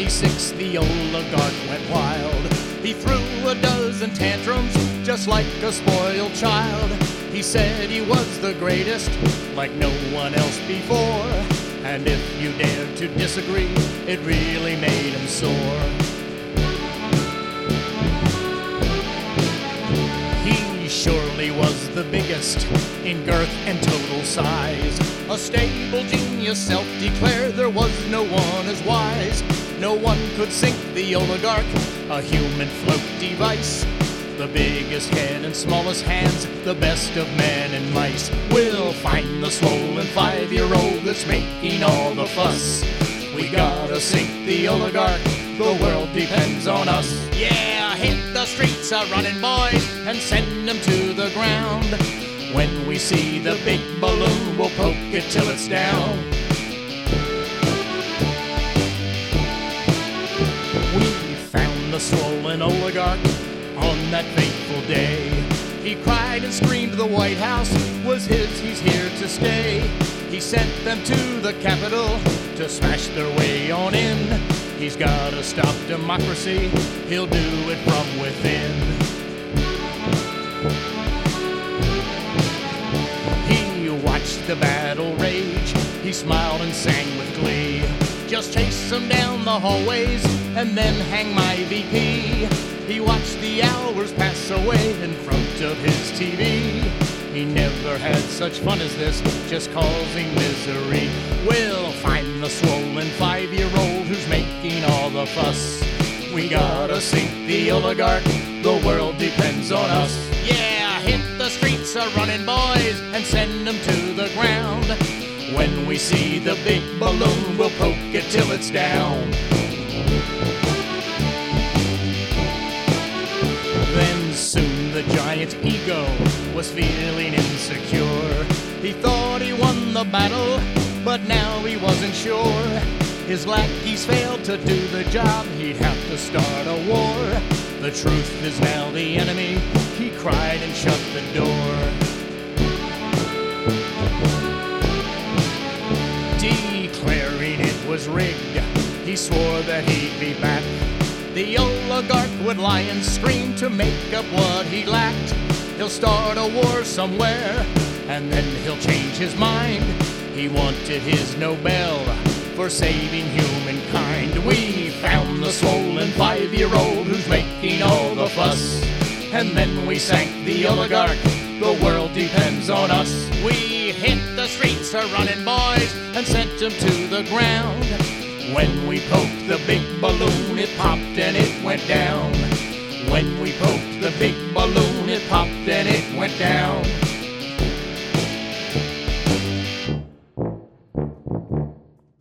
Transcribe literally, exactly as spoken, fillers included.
sixty-six, the oligarch went wild. He threw a dozen tantrums just like a spoiled child. He said he was the greatest, like no one else before. And if you dared to disagree, it really made him sore. He surely was the biggest in girth and total size. A stable genius self-declared, there was no one as wise. No one could sink the oligarch, a human float device. The biggest head and smallest hands, the best of men and mice. We'll find the swollen five-year-old that's making all the fuss. We gotta sink the oligarch, the world depends on us. Yeah, hit the streets a-running, boys, and send them to the ground. When we see the big balloon, we'll poke it till it's down. We found the swollen oligarch on that fateful day. He cried and screamed the White House was his, he's here to stay. He sent them to the Capitol to smash their way on in. He's gotta stop democracy, he'll do it from within. He watched the battle rage, he smiled and sang with glee. Just chase him down the hallways and then hang my V P. He watched the hours pass away in front of his T V. He never had such fun as this, just causing misery. We'll find the swollen five-year-old who's making all the fuss. We gotta sink the oligarch, the world depends on us. Yeah, hit the streets a-running, boys, and send them to the ground. When we see the big balloon, we'll poke it till it's down. Then soon the giant ego was feeling insecure. He thought he won the battle, but now he wasn't sure. His lackeys failed to do the job, he'd have to start a war. The truth is now the enemy, he cried and shut the door. Declaring it was rigged, he swore that he'd be back. The oligarch would lie and scream to make up what he lacked. He'll start a war somewhere, and then he'll change his mind. He wanted his Nobel for saving humankind. We found the swollen five-year-old who's making all the fuss. And then we sank the oligarch, the world depends on us. We hit the streets a-running, boys, and sent him to the ground. When we poked the big balloon, it popped and it went down. When we poked the big balloon, it popped and it went down.